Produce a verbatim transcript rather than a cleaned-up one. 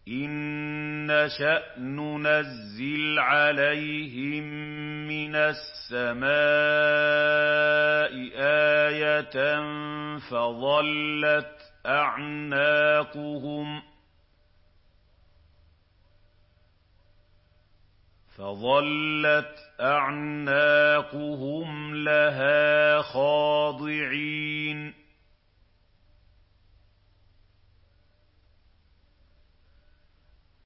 إِن نَّشَأْ نُنَزِّلْ عَلَيْهِم مِّنَ السَّمَاءِ آيَةً فَظَلَّتْ أَعْنَاقُهُمْ فَظَلَّتْ أَعْنَاقُهُمْ لَهَا خَاضِعِينَ